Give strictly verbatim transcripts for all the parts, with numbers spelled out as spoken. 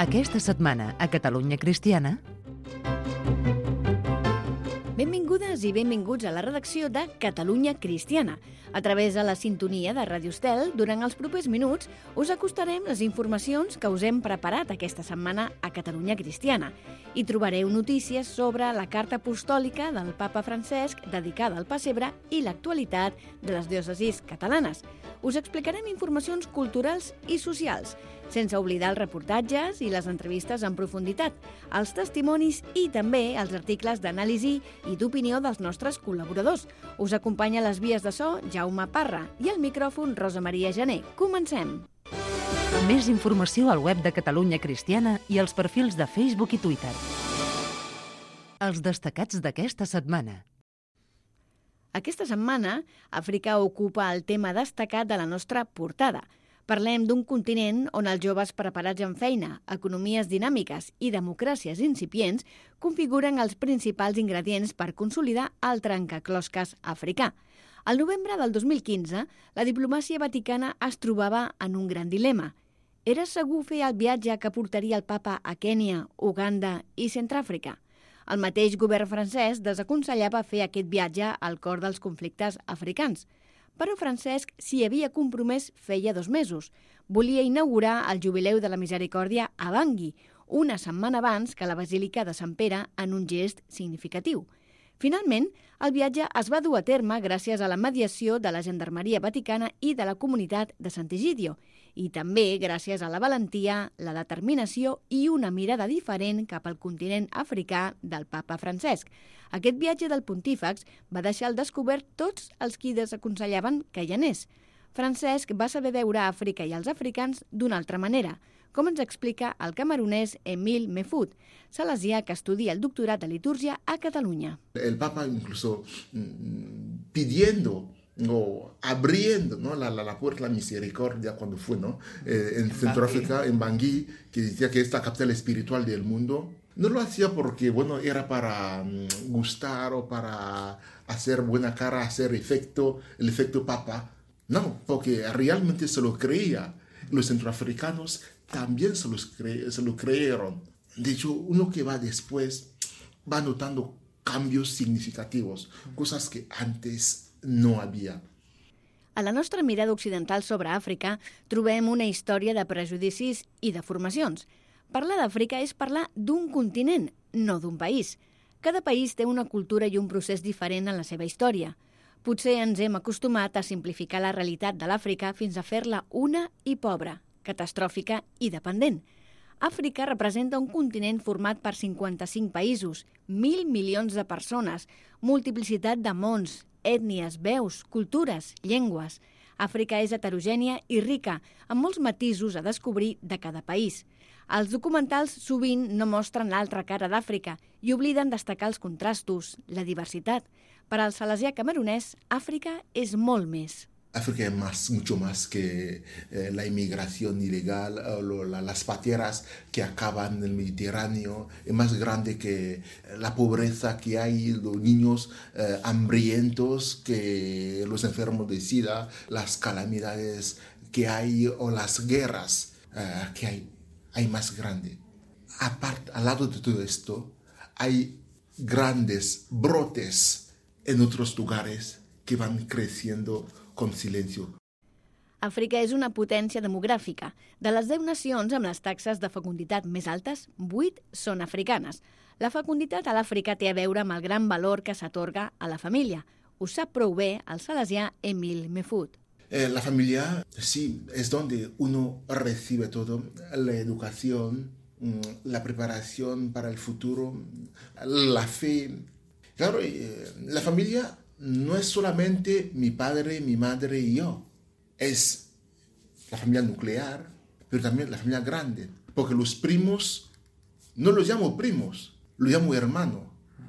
Aquesta setmana a Catalunya Cristiana... Benvingudes i benvinguts a la redacció de Catalunya Cristiana. A través de la sintonia de Ràdio Estel, durant els propers minuts, us acostarem les informacions que us hem preparat aquesta setmana a Catalunya Cristiana. Hi trobareu notícies sobre la carta apostòlica del Papa Francesc dedicada al pessebre i l'actualitat de les diòcesis catalanes. Us explicarem informacions culturals i socials, sense oblidar els reportatges i les entrevistes en profunditat, els testimonis i també els articles d'anàlisi i d'opinió dels nostres col·laboradors. Us acompanya a les vies de so Jaume Parra i al micròfon Rosa Maria Gené. Comencem! Més informació al web de Catalunya Cristiana i als perfils de Facebook i Twitter. Els destacats d'aquesta setmana. Aquesta setmana, Àfrica ocupa el tema destacat de la nostra portada. Parlem d'un continent on els joves preparats en feina, economies dinàmiques i democràcies incipients configuren els principals ingredients per consolidar el trencaclosques africà. Al novembre del dos mil quinze, la diplomàcia vaticana es trobava en un gran dilema. Era segur fer el viatge que portaria el papa a Kènia, Uganda i Centràfrica? El mateix govern francès desaconsellava fer aquest viatge al cor dels conflictes africans. Però Francesc s'hi havia compromès feia dos mesos. Volia inaugurar el Jubileu de la Misericòrdia a Bangui, una setmana abans que la Basílica de Sant Pere, en un gest significatiu. Finalment, el viatge es va dur a terme gràcies a la mediació de la Gendarmeria Vaticana i de la comunitat de Sant'Egidio, i també gràcies a la valentia, la determinació i una mirada diferent cap al continent africà del papa Francesc. Aquest viatge del pontífex va deixar al descobert tots els qui desaconsellaven que hi anés. Francesc va saber veure Àfrica i els africans d'una altra manera, com ens explica el camerunès Emile Mefut, salesià que estudia el doctorat de litúrgia a Catalunya. El Papa incluso pidiendo o abriendo, ¿no? la, la, la puerta de la misericordia cuando fue, ¿no? eh, en Centroáfrica, en Bangui, que decía que es la capital espiritual del mundo. No lo hacía porque, bueno, era para um, gustar o para hacer buena cara, hacer efecto, el efecto Papa. No, porque realmente se lo creía. Los centroafricanos también se, los cre- se lo creyeron. De hecho, uno que va después va notando cambios significativos, cosas que antes no había. A la nostra mirada occidental sobre Àfrica trobem una història de prejudicis i de formacions. Parlar d'Àfrica és parlar d'un continent, no d'un país. Cada país té una cultura i un procés diferent en la seva història. Potser ens hem acostumat a simplificar la realitat de l'Àfrica fins a fer-la una i pobra, catastròfica i dependent. Àfrica representa un continent format per cinquanta-cinc països, mil milions de persones, multiplicitat de mons, ètnies, veus, cultures, llengües. Àfrica és heterogènia i rica, amb molts matisos a descobrir de cada país. Els documentals sovint no mostren l'altra cara d'Àfrica i obliden destacar els contrastos, la diversitat. Per al salesià camerunès, Àfrica és molt més. África es más, mucho más que eh, la inmigración ilegal, o lo, la, las pateras que acaban en el Mediterráneo, es más grande que la pobreza que hay, los niños eh, hambrientos, que los enfermos de SIDA, las calamidades que hay o las guerras eh, que hay, hay más grande. Aparte, al lado de todo esto, hay grandes brotes en otros lugares que van creciendo con silencio. Àfrica és una potència demogràfica. De les deu nacions amb les taxes de fecunditat més altes, vuit són africanes. La fecunditat a l'Àfrica té a veure amb el gran valor que s'atorga a la família. Ho sap prou bé el salesià Emile Mefut. Eh, la familia, sí, es donde uno recibe todo, la educación, la preparación para el futuro, la fe. Claro, eh, la familia no es solamente mi padre, mi madre y yo. Es la familia nuclear, pero también la familia grande. Porque los primos, no los llamo primos, los llamo hermano.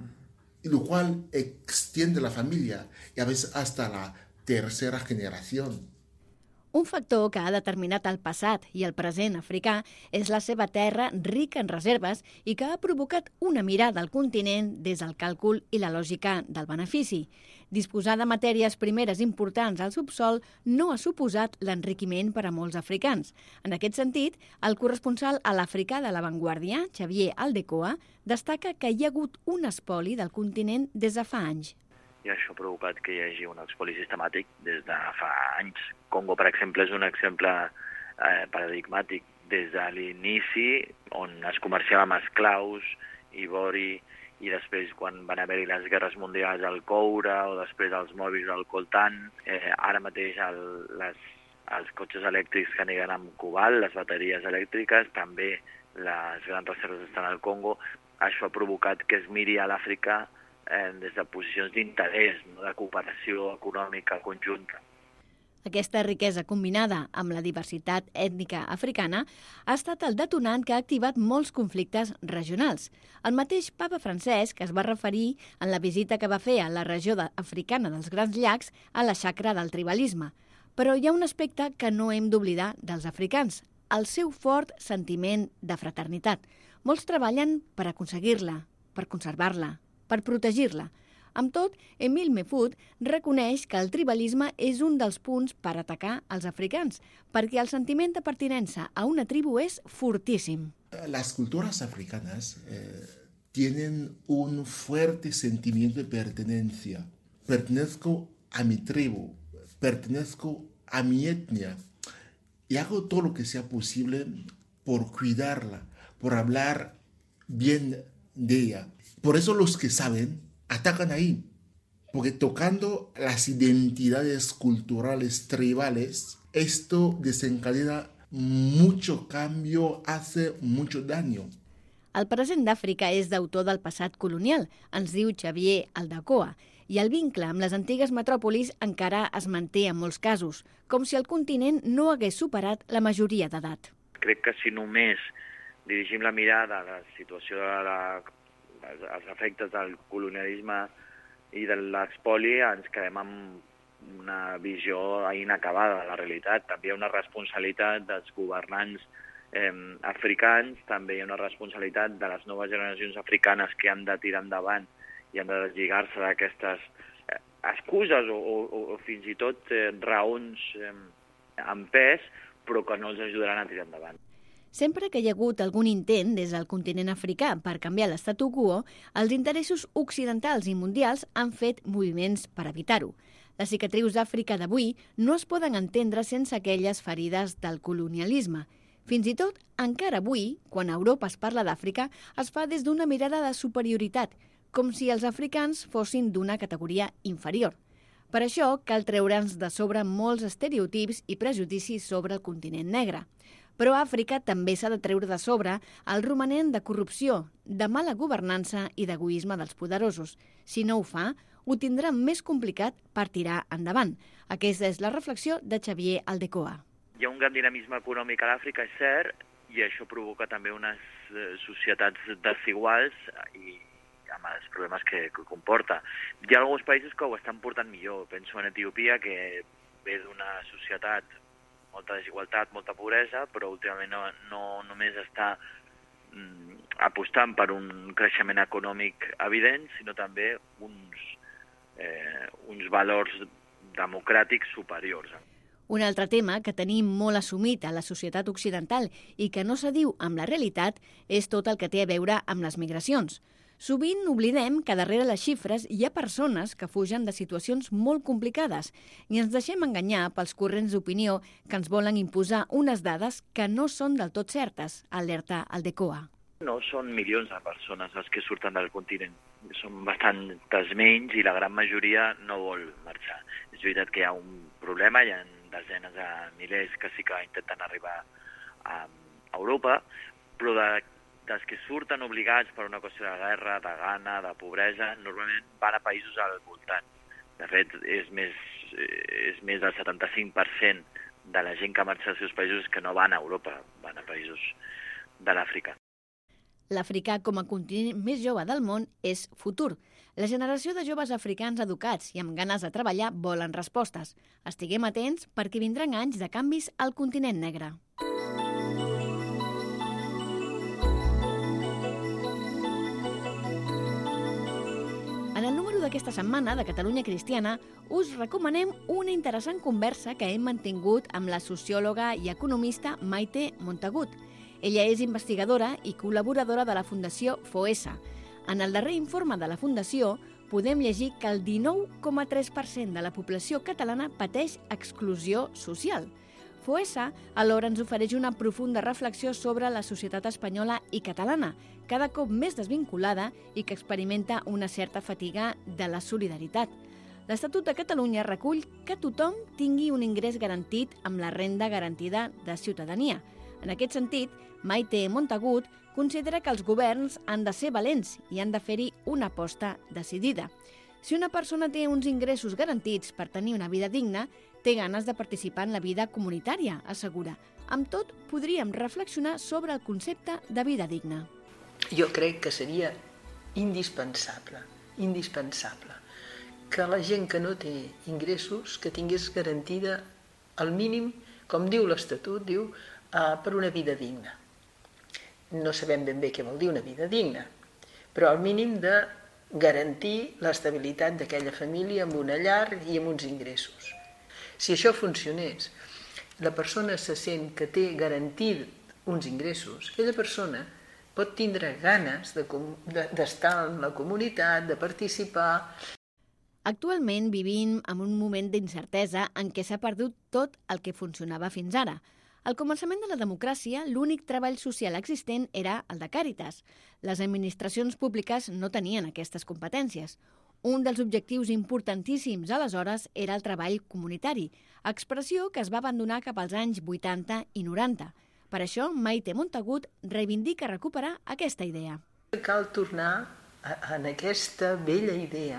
Y lo cual extiende la familia y a veces hasta la tercera generación. Un factor que ha determinat el passat i el present africà és la seva terra rica en reserves i que ha provocat una mirada al continent des del càlcul i la lògica del benefici. Disposar de matèries primeres importants al subsol no ha suposat l'enriquiment per a molts africans. En aquest sentit, el corresponsal a l'Àfrica de La Vanguardia, Xavier Aldecoa, destaca que hi ha hagut un espoli del continent des de fa anys. I això ha provocat que hi hagi un espoli sistemàtic des de fa anys. Congo, per exemple, és un exemple eh, paradigmàtic. Des de l'inici, on es comerciava amb esclaus, ivori, i després, quan van haver-hi les guerres mundials, el coure, o després els mòbils, el coltan. Eh, ara mateix el, les, els cotxes elèctrics que aniran amb cobalt, les bateries elèctriques, també les grans reserves estan al Congo. Això ha provocat que es miri a l'Àfrica eh, des de posicions d'interès, no? De cooperació econòmica conjunta. Aquesta riquesa combinada amb la diversitat ètnica africana ha estat el detonant que ha activat molts conflictes regionals. El mateix papa Francesc es va referir en la visita que va fer a la regió africana dels Grans Llacs a la xacra del tribalisme. Però hi ha un aspecte que no hem d'oblidar dels africans, el seu fort sentiment de fraternitat. Molts treballen per aconseguir-la, per conservar-la, per protegir-la. Amb tot, Emile Meffut reconeix que el tribalisme és un dels punts per atacar els africans, perquè el sentiment de pertinença a una tribu és fortíssim. Las culturas africanas eh, tienen un fuerte sentimiento de pertenencia. Pertenezco a mi tribu, pertenezco a mi etnia y hago todo lo que sea posible por cuidarla, por hablar bien de ella. Por eso los que saben atacan ahí, porque tocando las identidades culturales tribales, esto desencadena mucho cambio, hace mucho daño. El present d'Àfrica és d'autor del passat colonial, ens diu Xavier Aldecoa, i el vincle amb les antigues metròpolis encara es manté en molts casos, com si el continent no hagués superat la majoria d'edat. Crec que si només dirigim la mirada a la situació de la els efectes del colonialisme i de l'espoli, ens quedem amb una visió inacabada de la realitat. També hi ha una responsabilitat dels governants eh, africans, també hi ha una responsabilitat de les noves generacions africanes que han de tirar endavant i han de deslligar-se d'aquestes eh, excuses o, o, o fins i tot eh, raons eh, amb pes, però que no els ajudaran a tirar endavant. Sempre que hi ha hagut algun intent des del continent africà per canviar l'estatu quo, els interessos occidentals i mundials han fet moviments per evitar-ho. Les cicatrius d'Àfrica d'avui no es poden entendre sense aquelles ferides del colonialisme. Fins i tot, encara avui, quan a Europa es parla d'Àfrica, es fa des d'una mirada de superioritat, com si els africans fossin d'una categoria inferior. Per això, cal treure'ns de sobre molts estereotips i prejudicis sobre el continent negre. Però a Àfrica també s'ha de treure de sobre el romanent de corrupció, de mala governança i d'egoisme dels poderosos. Si no ho fa, ho tindrà més complicat per tirar endavant. Aquesta és la reflexió de Xavier Aldecoa. Hi ha un gran dinamisme econòmic a l'Àfrica, és cert, i això provoca també unes societats desiguals i amb els problemes que, que comporta. Hi ha alguns països que ho estan portant millor. Penso en Etiòpia, que ve d'una societat molta desigualtat, molta pobresa, però últimament no, no només està mm, apostant per un creixement econòmic evident, sinó també uns, eh, uns valors democràtics superiors. Un altre tema que tenim molt assumit a la societat occidental i que no s'adiu amb la realitat és tot el que té a veure amb les migracions. Sovint oblidem que darrere les xifres hi ha persones que fugen de situacions molt complicades i ens deixem enganyar pels corrents d'opinió que ens volen imposar unes dades que no són del tot certes, alerta Aldecoa. No són milions de persones les que surten del continent. Són bastantes menys i la gran majoria no vol marxar. És veritat que hi ha un problema, hi ha desenes de milers que sí que intenten arribar a Europa, però de dels que surten obligats per una qüestió de guerra, de gana, de pobresa, normalment van a països al voltant. De fet, és més, és més del setanta-cinc per cent de la gent que marxa als seus països que no van a Europa, van a països de l'Àfrica. L'Àfrica, com a continent més jove del món, és futur. La generació de joves africans educats i amb ganes de treballar volen respostes. Estiguem atents perquè vindran anys de canvis al continent negre. En el número d'aquesta setmana de Catalunya Cristiana us recomanem una interessant conversa que hem mantingut amb la sociòloga i economista Maite Montagut. Ella és investigadora i col·laboradora de la Fundació FOESA. En el darrer informe de la Fundació podem llegir que el dinou coma tres per cent de la població catalana pateix exclusió social. FOESA alhora ens ofereix una profunda reflexió sobre la societat espanyola i catalana, cada cop més desvinculada i que experimenta una certa fatiga de la solidaritat. L'Estatut de Catalunya recull que tothom tingui un ingrés garantit amb la renda garantida de ciutadania. En aquest sentit, Maite Montagut considera que els governs han de ser valents i han de fer-hi una aposta decidida. Si una persona té uns ingressos garantits per tenir una vida digna, té ganes de participar en la vida comunitària, assegura. Amb tot, podríem reflexionar sobre el concepte de vida digna. Jo crec que seria indispensable, indispensable, que la gent que no té ingressos, que tingués garantida el mínim, com diu l'Estatut, diu, uh, per una vida digna. No sabem ben bé què vol dir una vida digna, però el mínim de garantir l'estabilitat d'aquella família amb una llar i amb uns ingressos. Si això funcionés, la persona se sent que té garantit uns ingressos, aquella persona pot tindre ganes d'estar en la comunitat, de participar. Actualment vivim en un moment d'incertesa en què s'ha perdut tot el que funcionava fins ara. Al començament de la democràcia, l'únic treball social existent era el de Càritas. Les administracions públiques no tenien aquestes competències. Un dels objectius importantíssims aleshores era el treball comunitari, expressió que es va abandonar cap als anys vuitanta i noranta. Per això, Maite Montagut reivindica recuperar aquesta idea. Cal tornar a aquesta vella idea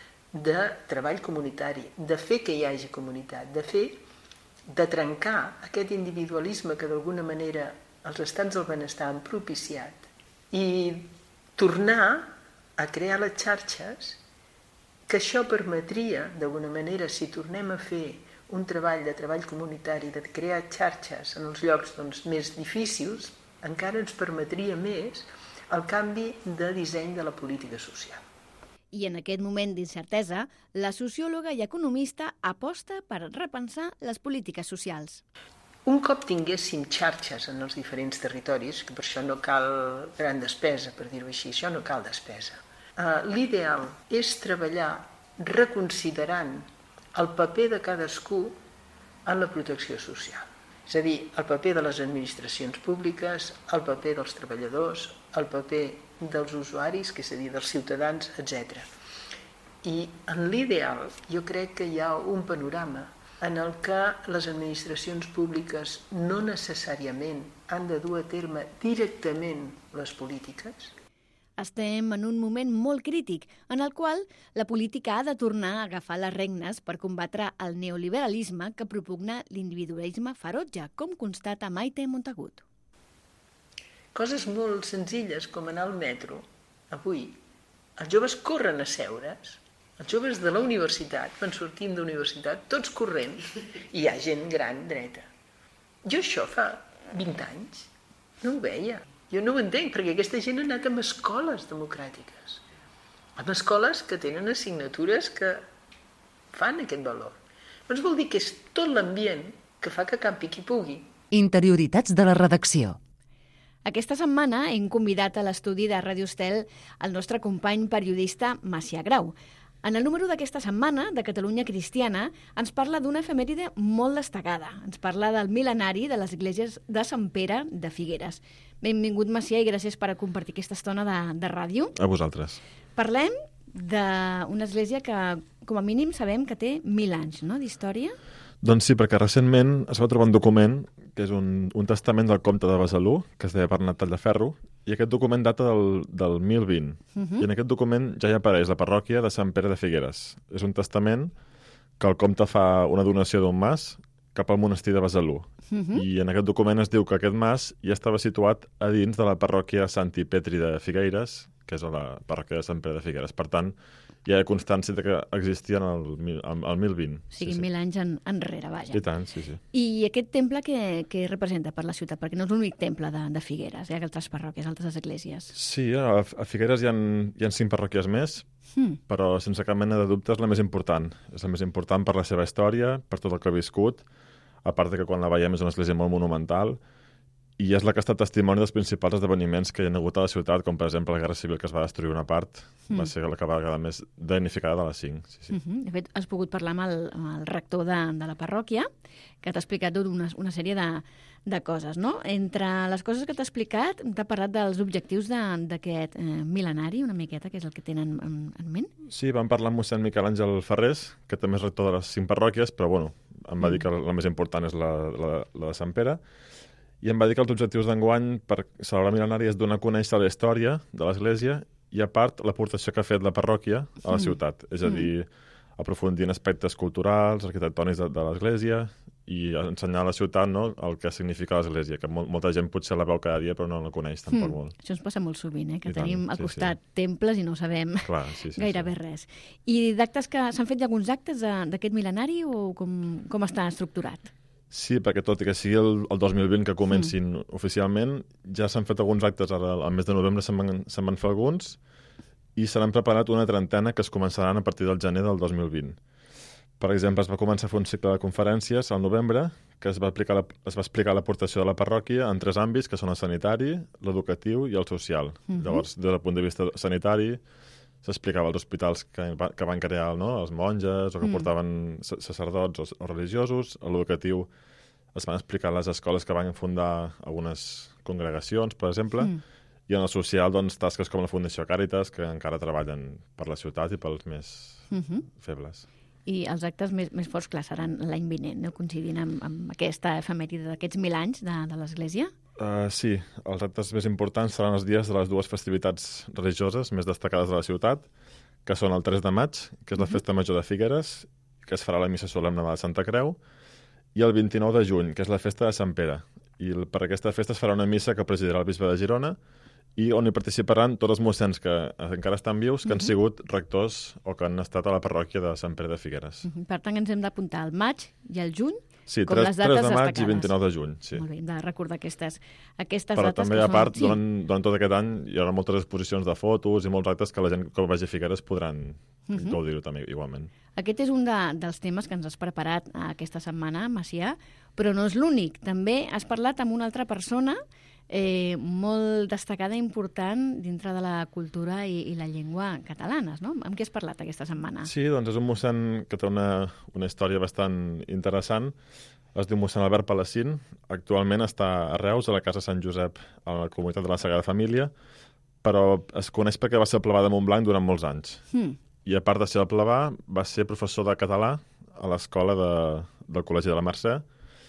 de treball comunitari, de fer que hi hagi comunitat, de fer de trencar aquest individualisme que d'alguna manera els estats del benestar han propiciat i tornar a crear les xarxes que això permetria, d'alguna manera, si tornem a fer un treball de treball comunitari, de crear xarxes en els llocs doncs, més difícils, encara ens permetria més el canvi de disseny de la política social. I en aquest moment d'incertesa, la sociòloga i economista aposta per repensar les polítiques socials. Un cop tinguéssim xarxes en els diferents territoris, que per això no cal gran despesa, per dir-ho així, això no cal despesa, uh, l'ideal és treballar reconsiderant el paper de cadascú en la protecció social. És a dir, el paper de les administracions públiques, el paper dels treballadors, el paper dels usuaris, que és a dir, dels ciutadans, etcètera. I en l'ideal jo crec que hi ha un panorama en el que les administracions públiques no necessàriament han de dur a terme directament les polítiques. Estem en un moment molt crític en el qual la política ha de tornar a agafar les regnes per combatre el neoliberalisme que propugna l'individualisme ferotge, com constata Maite Montagut. Coses molt senzilles com anar al metro. Avui els joves corren a seure's, els joves de la universitat van sortint d'universitat tots corrent i hi ha gent gran dreta. Jo això fa vint anys no ho veia. Jo no ho entenc, perquè aquesta gent ha anat a escoles democràtiques, a escoles que tenen assignatures que fan aquest valor. Doncs vol dir que és tot l'ambient que fa que campi qui pugui. Interioritats de la redacció. Aquesta setmana hem convidat a l'estudi de Ràdio Estel el nostre company periodista Macià Grau. En el número d'aquesta setmana, de Catalunya Cristiana, ens parla d'una efemèride molt destacada. Ens parla del mil·lenari de les esglésies de Sant Pere de Figueres. Benvingut, Macià, i gràcies per compartir aquesta estona de, de ràdio. A vosaltres. Parlem d'una església que, com a mínim, sabem que té mil anys, no?, d'història. Doncs sí, perquè recentment es va trobar un document que és un, un testament del comte de Besalú, que es deia Bernat Tallaferro, i aquest document data del, del mil vint. Uh-huh. I en aquest document ja hi apareix la parròquia de Sant Pere de Figueres. És un testament que el comte fa una donació d'un mas cap al monestir de Besalú. Uh-huh. I en aquest document es diu que aquest mas ja estava situat a dins de la parròquia Santi Petri de Figueres, que és a la parròquia de Sant Pere de Figueres. Per tant, hi ha constància de que existien al, al, al mil vint. O sigui, sí, sí. mil anys en, enrere, vaja. I tant, sí, sí. I aquest temple què, què representa per la ciutat? Perquè no és l'únic temple de, de Figueres, hi ha altres parròquies, altres esglésies. Sí, a, a Figueres hi ha, hi ha cinc parròquies més, mm. però sense cap mena de dubte és la més important. És la més important per la seva història, per tot el que ha viscut, a part de que quan la veiem és una església molt monumental, i és la que ha estat testimoni dels principals esdeveniments que hi ha hagut a la ciutat, com per exemple la Guerra Civil, que es va destruir una part, mm. va ser la que va quedar més damnificada de les cinc. Sí, sí. Mm -hmm. De fet, has pogut parlar amb el, amb el rector de, de la parròquia, que t'ha explicat una, una sèrie de, de coses, no? Entre les coses que t'ha explicat, t'ha parlat dels objectius d'aquest eh, mil·lenari, una miqueta, que és el que tenen en, en ment. Sí, vam parlar amb mossèn Miquel Àngel Ferrés, que també és rector de les cinc parròquies, però bueno, em va mm. dir que la més important és la, la, la de Sant Pere, i em va dir que els objectius d'enguany per celebrar el mil·lenari és donar a conèixer la història de l'Església i, a part, l'aportació que ha fet la parròquia a la ciutat. Mm. És a dir, aprofundir en aspectes culturals, arquitectònics de, de l'Església i ensenyar a la ciutat, no?, el que significa l'Església, que mol, molta gent potser la veu cada dia però no la coneix tampoc mm. molt. Això ens passa molt sovint, eh? Que I tenim tant, al sí, costat sí. temples i no sabem Clar, sí, sí, gairebé sí. res. I d'actes que s'han fet alguns actes d'aquest mil·lenari o com, com està estructurat? Sí, perquè tot i que sigui el, el dos mil vint que comencin mm. oficialment, ja s'han fet alguns actes, ara al mes de novembre se'n van, se van fer alguns, i se n'han preparat una trentena que es començaran a partir del gener del dos mil vint. Per exemple, es va començar a fer un cicle de conferències al novembre, que es va, aplicar la, es va explicar l'aportació de la parròquia en tres àmbits, que són el sanitari, l'educatiu i el social. Mm-hmm. Llavors, des del punt de vista sanitari, s'explicava els hospitals que, va, que van crear, no?, els monges o que mm. portaven sacerdots o, o religiosos. A l'educatiu es van explicar les escoles que van fundar algunes congregacions, per exemple, mm. i en el social, doncs, tasques com la Fundació Càritas, que encara treballen per la ciutat i pels més mm-hmm. febles. I els actes més, més forts, clar, seran l'any vinent, no?, coincidint amb, amb aquesta efemèride d'aquests mil anys de, de l'Església? Uh, sí, els actes més importants seran els dies de les dues festivitats religioses més destacades de la ciutat, que són el tres de maig, que és la Festa Major de Figueres, que es farà la missa solemne de la Santa Creu, i el vint-i-nou de juny, que és la Festa de Sant Pere. I per aquesta festa es farà una missa que presidirà el bisbe de Girona i on hi participaran tots els mossens que encara estan vius, que han sigut rectors o que han estat a la parròquia de Sant Pere de Figueres. Uh-huh. Per tant, ens hem d'apuntar al maig i al juny, sí, com tres, les dates tres de maig destacades. I vint-i-nou de juny. Sí. Molt bé, hem de recordar aquestes, aquestes Però dates. també, que a part, són... durant, durant tot aquest any hi haurà moltes exposicions de fotos i molts actes que la gent que vagi a Figueres podran uh-huh. gaudir-ho també igualment. Aquest és un de, dels temes que ens has preparat aquesta setmana, Macià, però no és l'únic. També has parlat amb una altra persona eh, molt destacada i important dintre de la cultura i, i la llengua catalanes, no? Amb què has parlat aquesta setmana? Sí, doncs és un mossèn que té una, una història bastant interessant. Es diu mossèn Albert Palacín. Actualment està a Reus, a la Casa Sant Josep, a la comunitat de la Sagrada Família, però es coneix perquè va ser el plebà de Montblanc durant molts anys. Mm. I a part de ser el plebà, va ser professor de català a l'escola de, del Col·legi de la Mercè.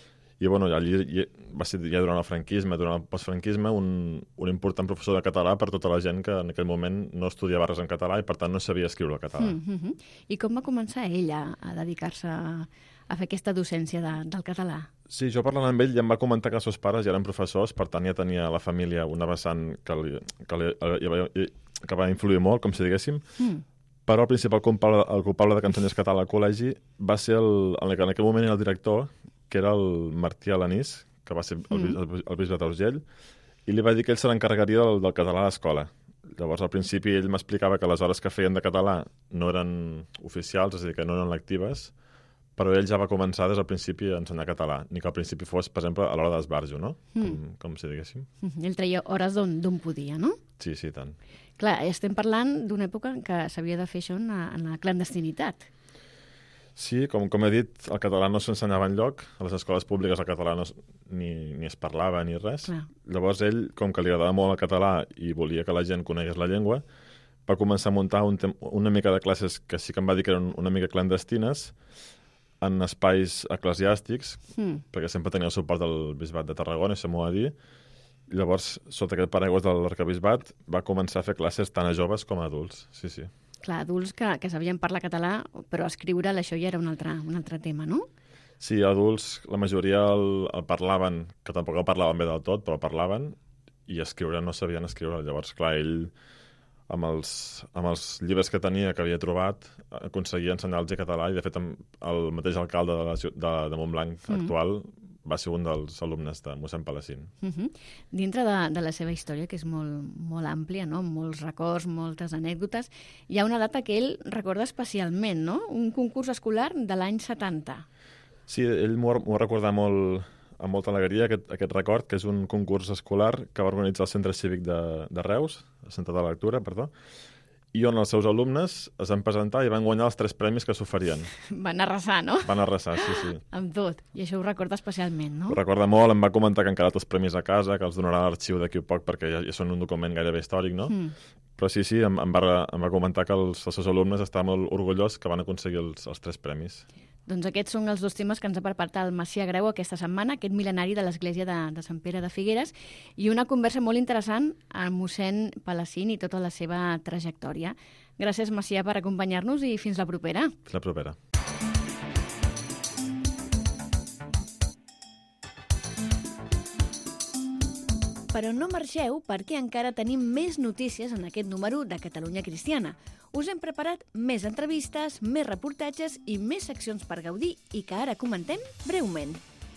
I bueno, allí va ser ja durant el franquisme, durant el postfranquisme, un, un important professor de català per tota la gent que en aquell moment no estudiava res en català i per tant no sabia escriure el català. Mm -hmm. I com va començar ella a dedicar-se a, a fer aquesta docència de, del català? Sí, jo parlant amb ell ja em va comentar que els seus pares ja eren professors, per tant ja tenia a la família una vessant que, li, que, li, que va influir molt, com si diguéssim, mm. però el principal culpable, el culpable de que ensenyés català al col·legi va ser el, en aquell moment era el director, que era el Martí Alanís, que va ser el, mm. el, el bisbe d'Urgell, i li va dir que ell se l'encarregaria del, del català a l'escola. Llavors, al principi, ell m'explicava que les hores que feien de català no eren oficials, és a dir, que no eren lectives, però ell ja va començar des del principi a ensenyar català, ni que al principi fos, per exemple, a l'hora d'esbarjo, no? Mm. Com, com si diguéssim. Mm. Ell treia hores d'on podia, no? Sí, sí, tant. Clar, estem parlant d'una època en què s'havia de fer això en la, en la clandestinitat. Sí, com, com he dit, el català no s'ensenyava enlloc, a les escoles públiques el català no, ni, ni es parlava ni res. Clar. Llavors ell, com que li agradava molt el català i volia que la gent conegués la llengua, va començar a muntar un una mica de classes que sí que em va dir que eren una mica clandestines, en espais eclesiàstics, mm. perquè sempre tenia el suport del bisbat de Tarragona, això m'ho va dir. Llavors, sota aquest paraigües de l'arquebisbat, va començar a fer classes tant a joves com a adults, sí, sí. Clar, adults que, que sabien parlar català, però escriure'l això ja era un altre, un altre tema, no? Sí, adults, la majoria el, el parlaven, que tampoc el parlaven bé del tot, però el parlaven, i escriure no sabien escriure. Llavors, clar, ell amb els, amb els llibres que tenia, que havia trobat, aconseguia ensenyar-los català, i de fet el mateix alcalde de, la, de, de Montblanc mm. actual va ser un dels alumnes de mossèn Palacín. Uh -huh. Dintre de, de la seva història, que és molt, molt àmplia, no? Molts records, moltes anècdotes, hi ha una data que ell recorda especialment, no? Un concurs escolar de l'any setanta. Sí, ell m'ho va recordar molt, amb molta alegria, aquest, aquest record, que és un concurs escolar que va organitzar el Centre Cívic de, de Reus, el Centre de Lectura, perdó, i on els seus alumnes es van presentar i van guanyar els tres premis que s'oferien. Van arrasar, no? Van arrasar, sí, sí. Amb tot. I això ho recorda especialment, no? Ho recorda molt, em va comentar que han quedat els premis a casa, que els donarà a l'arxiu d'aquí a poc, perquè ja, ja són un document gairebé històric, no? Mm. Però sí, sí, em, em, va, em va comentar que els, els seus alumnes estaven molt orgullosos que van aconseguir els, els tres premis. Doncs aquests són els dos temes que ens ha preparat el Macià Grau aquesta setmana, aquest mil·lenari de l'església de, de Sant Pere de Figueres, i una conversa molt interessant amb mossèn Palacín i tota la seva trajectòria. Gràcies, Macià, per acompanyar-nos i fins la propera. Fins la propera. Però no marxeu, perquè encara tenim més notícies en aquest número de Catalunya Cristiana. Us hem preparat més entrevistes, més reportatges i més seccions per gaudir i que ara comentem breument.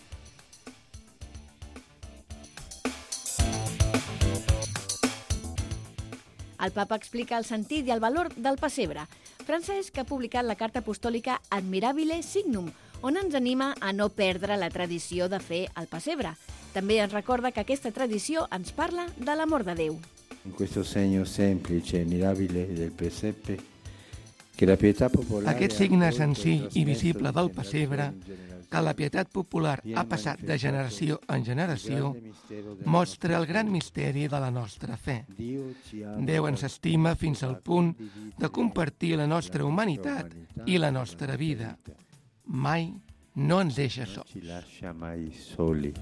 El papa explica el sentit i el valor del pessebre. Francesc ha publicat la carta apostòlica Admirabile Signum, on ens anima a no perdre la tradició de fer el pessebre. També ens recorda que aquesta tradició ens parla de l'amor de Déu. In questo segno semplice e mirabile del presepe, que la pietat popular... Aquest signe senzill i visible del pessebre, que la pietat popular ha passat de generació en generació, mostra el gran misteri de la nostra fe. Déu ens estima fins al punt de compartir la nostra humanitat i la nostra vida. Mai no ens deixa sols.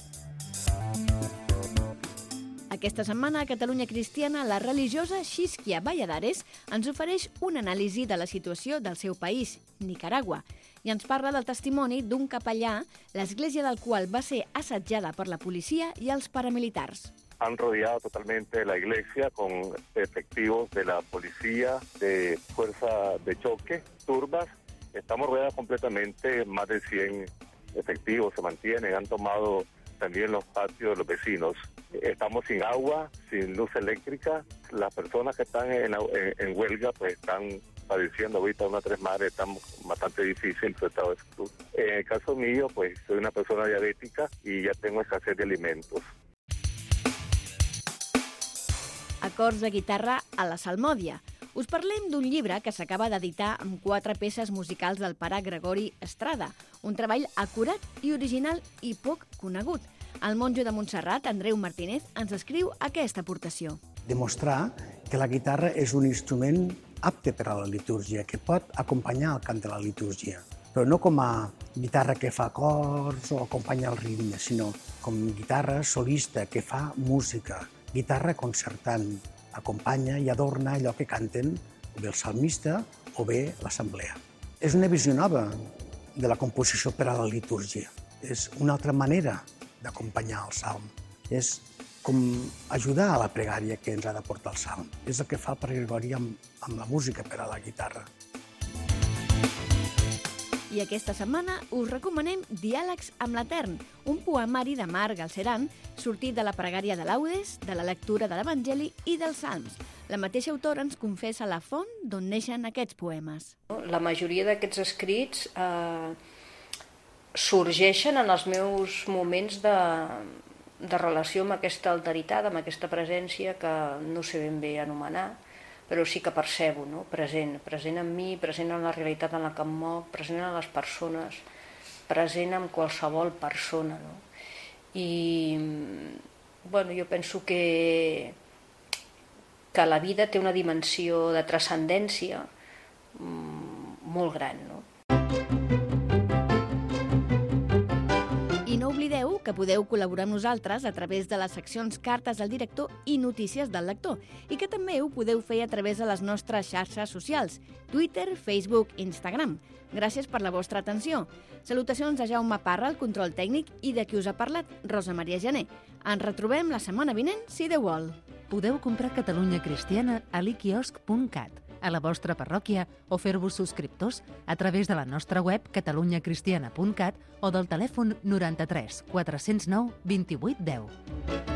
Aquesta setmana a Catalunya Cristiana, la religiosa Xisquia Valladares ens ofereix una anàlisi de la situació del seu país, Nicaragua, i ens parla del testimoni d'un capellà, l'església del qual va ser assetjada per la policia i els paramilitars. Han rodeado totalmente la iglesia con efectivos de la policía, de fuerza de choque, turbas. Estamos rodeados completamente, más de cien efectivos se mantienen, han tomado también los patios de los vecinos. Estamos sin agua, sin luz eléctrica. Las personas que están en, en, en huelga pues están padeciendo ahorita una tres mares, están bastante difícil su estado de salud. En el caso mío, pues soy una persona diabética y ya tengo escasez de alimentos. Acords de guitarra a la Salmòdia. Us parlem d'un llibre que s'acaba d'editar amb quatre peces musicals del pare Gregori Estrada, un treball acurat i original i poc conegut. El monjo de Montserrat, Andreu Martínez, ens escriu aquesta aportació. Demostrar que la guitarra és un instrument apte per a la litúrgia, que pot acompanyar el cant de la litúrgia, però no com a guitarra que fa acords o acompanya el ritme, sinó com guitarra solista que fa música, guitarra concertant, acompanya i adorna allò que canten o bé el salmista o bé l'assemblea. És una visió nova de la composició per a la litúrgia. És una altra manera d'acompanyar el salm. És com ajudar a la pregària que ens ha de portar el salm. És el que fa el pare Gregori amb, amb la música per a la guitarra. I aquesta setmana us recomanem Diàlegs amb l'Etern, un poemari de Marc Galceran sortit de la pregària de Laudes, de la lectura de l'Evangeli i dels Salms. La mateixa autora ens confessa la font d'on neixen aquests poemes. La majoria d'aquests escrits eh, sorgeixen en els meus moments de, de relació amb aquesta alteritat, amb aquesta presència que no sé ben bé anomenar, però sí que percebo, no? present, present en mi, present en la realitat en la que em moc, present en les persones, present en qualsevol persona. No? I bueno, jo penso que, que la vida té una dimensió de transcendència molt gran. No? I I no oblideu que podeu col·laborar amb nosaltres a través de les seccions Cartes al director i Notícies del lector, i que també ho podeu fer a través de les nostres xarxes socials, Twitter, Facebook, Instagram. Gràcies per la vostra atenció. Salutacions a Jaume Parra, el control tècnic, i de qui us ha parlat, Rosa Maria Gené. Ens retrobem la setmana vinent, si Déu vol. Podeu comprar Catalunya Cristiana a l'iquiosc punt cat, a la vostra parròquia, o fer-vos subscriptors a través de la nostra web catalunya cristiana punt cat o del telèfon noranta-tres quatre cents nou vint-i-vuit deu.